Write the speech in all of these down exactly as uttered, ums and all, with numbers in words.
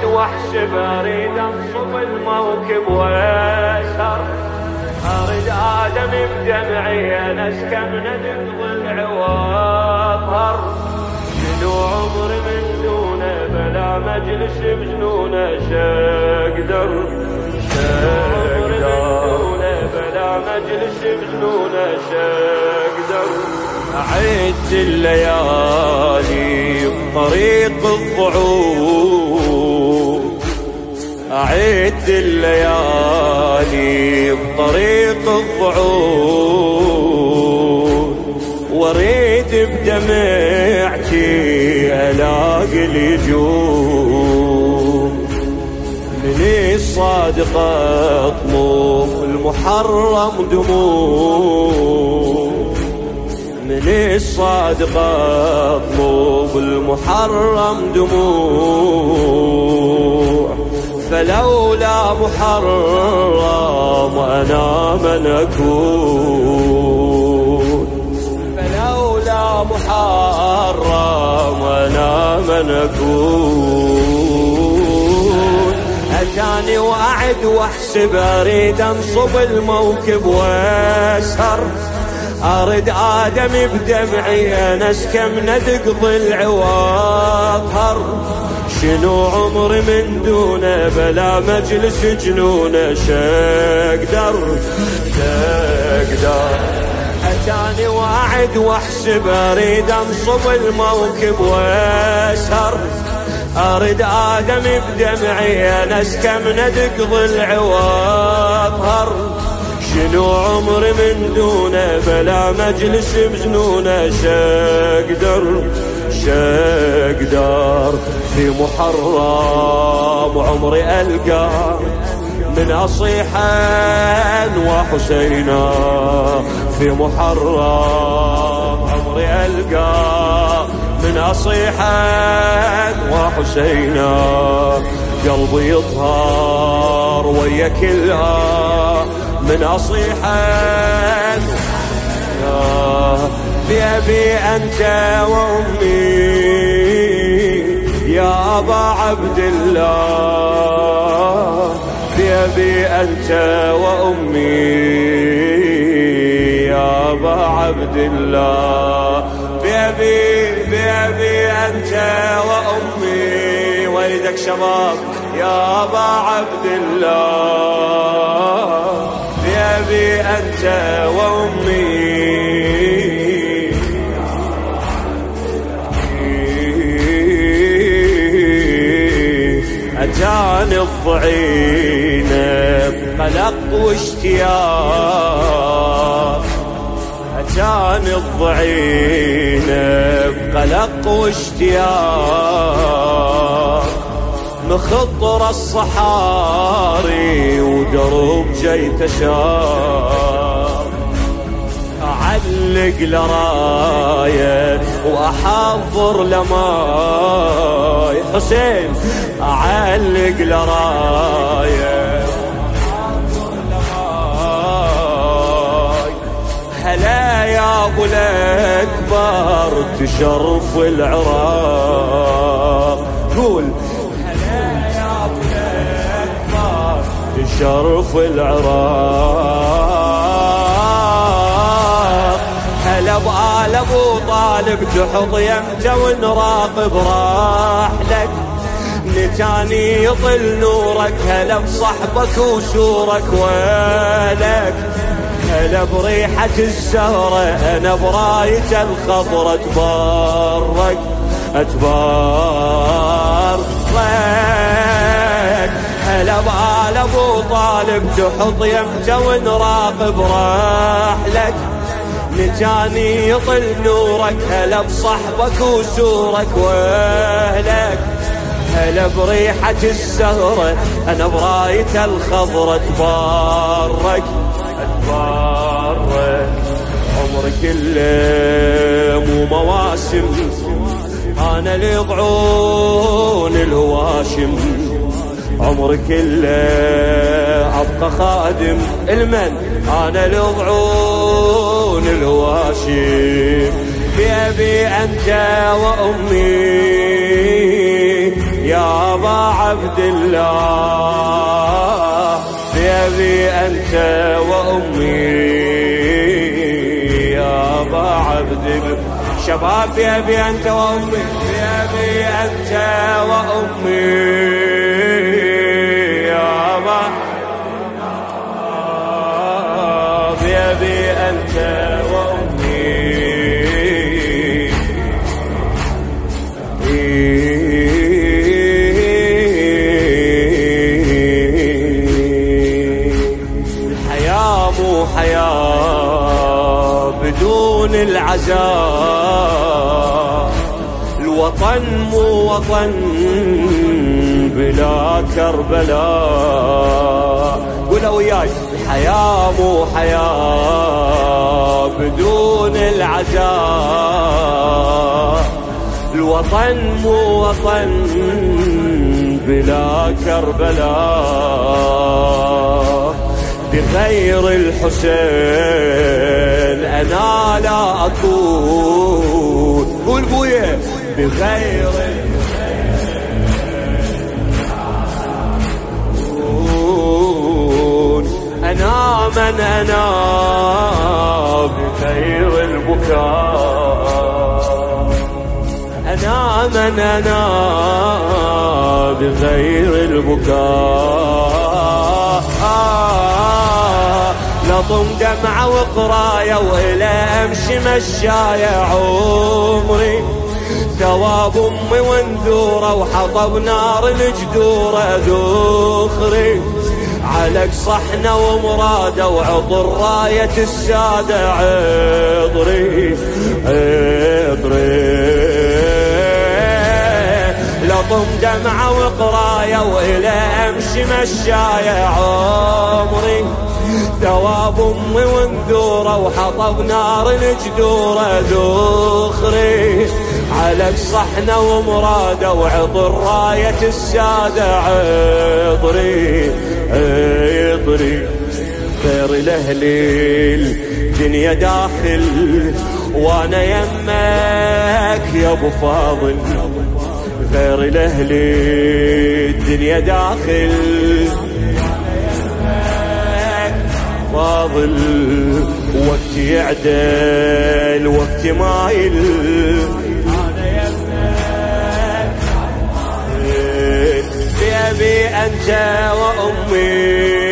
واعد واحسب اريد انصب الموكب واسهر، اريد ادم بدمعي انسكى من الضلع واطهر. شنو عمري من دونه بلا مجلس بجنونه شقدر، شقدر بلا مجلس بجنونه شقدر. أعد الليالي بطريق الضعوف، أعد الليالي بطريق الضعوف، واريد بدمعتي ألاقي اليجوم. من الصادق اطلب المحرم دموع، من الصادق اطلب المحرم دموع. فلولا محرم انا من اكون، فلولا محرم انا من اكون. أتاني وأعد واحسب اريد انصب الموكب واسهر، اريد ادم بدمعي انسكى من ندق ضلع واطهر. شنو عمري من دونه بلا مجلس جنونه شقدر، شقدر. أتاني وأعد واحسب اريد انصب الموكب واسهر، اريد ادم بدمعي انسكى من ندق ضلع واطهر. شنو عمري من دونه بلا مجلس بجنونه شقدر، شقدر. في محرم عمري القى من اصيحا وحسينا، في محرم عمري القى من اصيحا وحسينا. قلبي يطهر ويا كلها من اصيحا، بأبي أنت وأمي يا أبا عبد الله، بأبي أنت وأمي يا أبا عبد الله. بأبي بأبي أنت وأمي، ولدك شباب يا أبا عبد الله، بأبي أنت وأمي. أتاني الضعينة بقلق واشتياق، أتاني الضعينة بقلق واشتياق. مخطر الصحاري ودرب جيت شاق، أعلق لراية وأحضر لماي. حسين أعلق لراية وأحضر لماي. هلا يا أبو الأكبر تشرف العراق، قول شرف العراق. هلا بآل ابو طالب تحط يمته ونراقب راحلك، نتاني يطل نورك. هلا بصحبك وسورك ويلك، هلا بريحة الزهرة انا براية الخضرة اتبارك، اتبارك. هلا بآل ابو طالب تحط يمته ونراقب راحلك، نتاني يطل نورك. هلا بصحبك وسورك واهلك، هلا بريحة الزهرة انا براية الخضرة اتبارك، اتبارك. عمري كله مو مواسم انا لضعون الهواشم، عمري كله ابقى خادم المن انا لضعون الهواشم. بأبي انت وامي يا يا أبا عبد الله بأبي أنت وأمي يا أبا عبد الله شباب بأبي أنت وأمي بأبي أنت وأمي يا أبا بأبي أنت وأمي الحياة مو حياة بدون العزاء الوطن مو وطن بلا كربلاء قولوا وياي الحياة مو حياة بدون العزاء الوطن مو وطن بلا كربلاء بغير الحسين أنا لا أكون قول بويا بغير الحسين أنا من أنا بغير البكاء أنا من أنا بغير البكاء لطم دمعة وقراية وإلى أمشي مشاية عمري ثواب أمي وانذورة وحطب نار الجدورة ذخري عليك صحنة ومرادة وعطر راية السادة عطري عطري لطم دمعة وقراية وإلى أمشي مشاية عمري ثواب أمي وانذورة وحطب نار الجدورة ذخري عليك صحنة ومرادة وعطر راية السادة عطري عطري خير الأهلي الدنيا داخل وانا يمك يا ابو فاضل غير الأهلي الدنيا داخل فاضل وقتي يعدل وقتي مايل أنا يمك بأبي أنت وأمي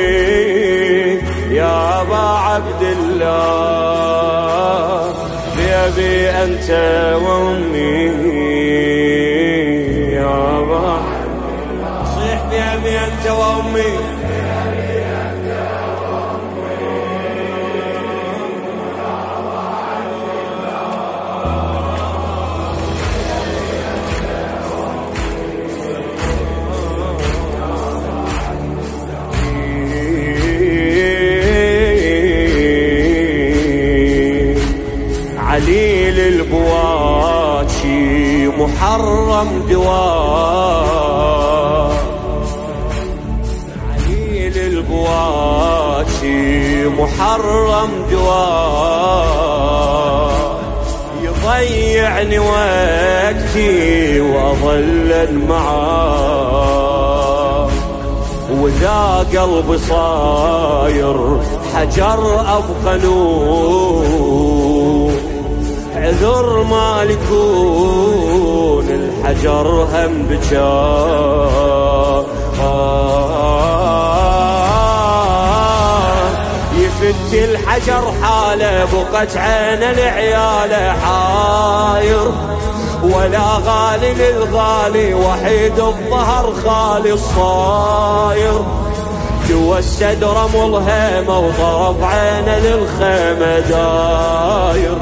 يا أبا عبد الله بأبي أنت وأمي يا أبا صيح بأبي أنت وأمي عليل البواتي محرم دواء عليل البواتي محرم دواء يضيعني وقتي وأظل معاه وذا قلبي صاير حجر أبقى نور عذر ما لكون الحجر هم بجاه آه يفت الحجر حاله بقت عين العيال حاير ولا غالي للغالي وحيد الظهر خالي الصاير جوا السدرة ملهمة وطرف عينه للخيمة داير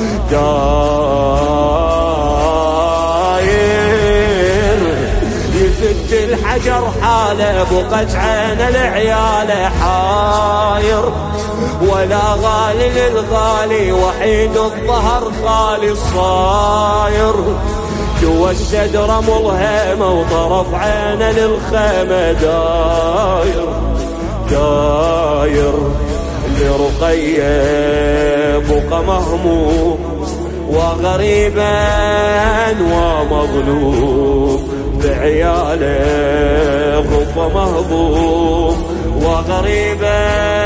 داير يفت الحجر حاله بقت عين العيال حاير ولا غالي للغالي وحيد الظهر خالي الصاير جوا السدرة ملهمة وطرف عينه للخيمة داير داير لرقية بقى مهموم وغريبا ومظلوم بعياله غف مهضوم، وغريبا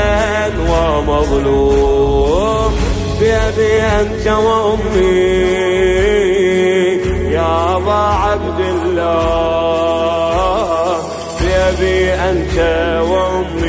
ومظلوم بأبي أنت وأمي يا أبا عبد الله، بأبي أنت وأمي